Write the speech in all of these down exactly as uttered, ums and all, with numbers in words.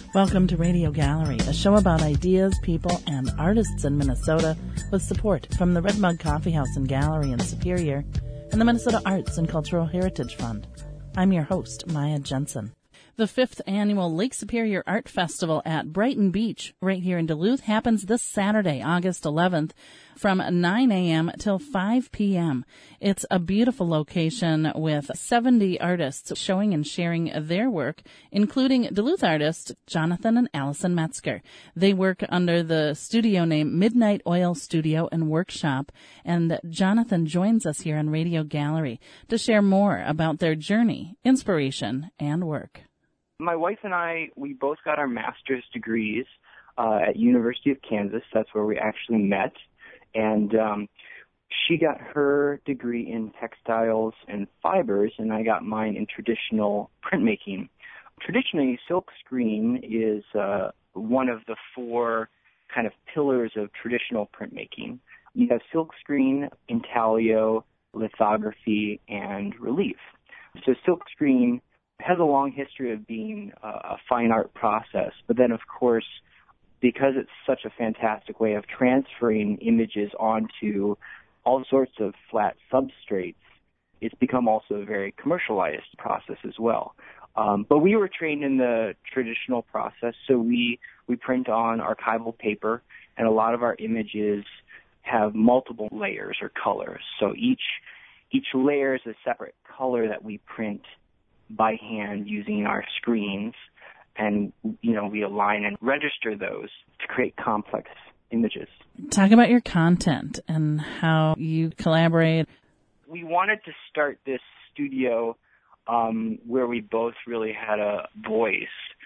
Welcome to Radio Gallery, a show about ideas, people, and artists in Minnesota with support from the Red Mug Coffee House and Gallery in Superior and the Minnesota Arts and Cultural Heritage Fund. I'm your host, Maya Jensen. The fifth annual Lake Superior Art Festival at Brighton Beach, right here in Duluth, happens this Saturday, August eleventh, from nine a.m. till five p.m. It's a beautiful location with seventy artists showing and sharing their work, including Duluth artists Jonathan and Allison Metzger. They work under the studio name Midnight Oil Studio and Workshop, and Jonathan joins us here on Radio Gallery to share more about their journey, inspiration, and work. My wife and I, we both got our master's degrees uh, at University of Kansas. That's where we actually met. And um, she got her degree in textiles and fibers, and I got mine in traditional printmaking. Traditionally, silkscreen is uh, one of the four kind of pillars of traditional printmaking. You have silkscreen, intaglio, lithography, and relief. So silkscreen has a long history of being a fine art process, but then, of course, because it's such a fantastic way of transferring images onto all sorts of flat substrates, it's become also a very commercialized process as well. Um, but we were trained in the traditional process, so we, we print on archival paper, and a lot of our images have multiple layers or colors. So each each layer is a separate color that we print by hand using our screens, and, you know, we align and register those to create complex images. Talk about your content and how you collaborate. We wanted to start this studio um, where we both really had a voice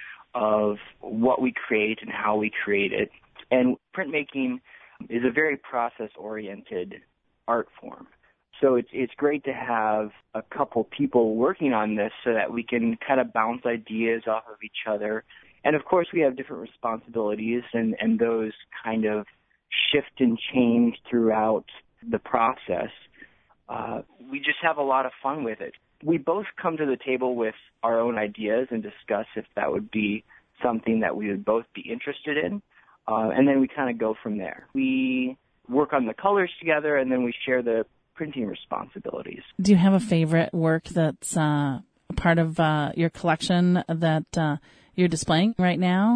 of what we create and how we create it. And printmaking is a very process-oriented art form. So it's it's great to have a couple people working on this so that we can kind of bounce ideas off of each other. And, of course, we have different responsibilities, and, and those kind of shift and change throughout the process. Uh, we just have a lot of fun with it. We both come to the table with our own ideas and discuss if that would be something that we would both be interested in, uh, and then we kind of go from there. We work on the colors together, and then we share the printing responsibilities. Do you have a favorite work that's uh, a part of uh, your collection that uh, you're displaying right now?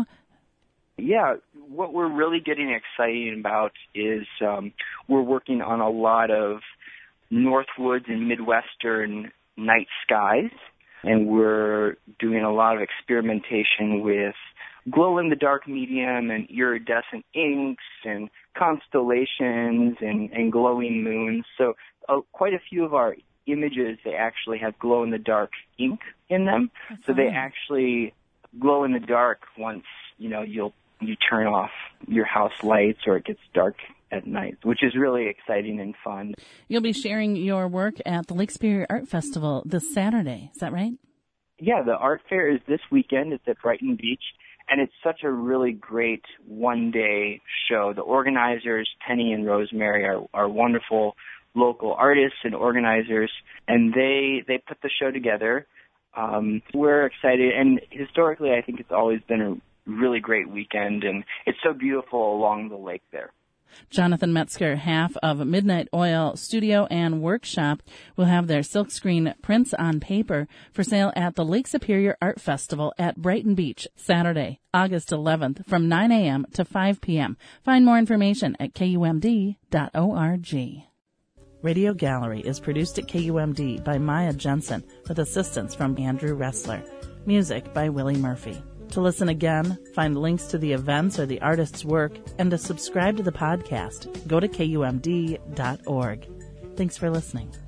Yeah, what we're really getting excited about is um, we're working on a lot of Northwoods and Midwestern night skies, and we're doing a lot of experimentation with glow-in-the-dark medium and iridescent inks and constellations and, and glowing moons. So uh, quite a few of our images, they actually have glow-in-the-dark ink in them. That's so they actually glow in the dark once, you know, you'll you turn off your house lights or it gets dark at night, which is really exciting and fun. You'll be sharing your work at the Lake Superior Art Festival this Saturday. Is that right? Yeah, the art fair is this weekend. It's at Brighton Beach. And it's such a really great one-day show. The organizers, Penny and Rosemary, are, are wonderful local artists and organizers, and they they put the show together. Um, we're excited, and historically, I think it's always been a really great weekend, and it's so beautiful along the lake there. Jonathan Metzger, half of Midnight Oil Studio and Workshop, will have their silkscreen prints on paper for sale at the Lake Superior Art Festival at Brighton Beach, Saturday, August eleventh, from nine a.m. to five p.m. Find more information at K U M D dot org. Radio Gallery is produced at K U M D by Maya Jensen with assistance from Andrew Ressler. Music by Willie Murphy. To listen again, find links to the events or the artist's work, and to subscribe to the podcast, go to K U M D dot org. Thanks for listening.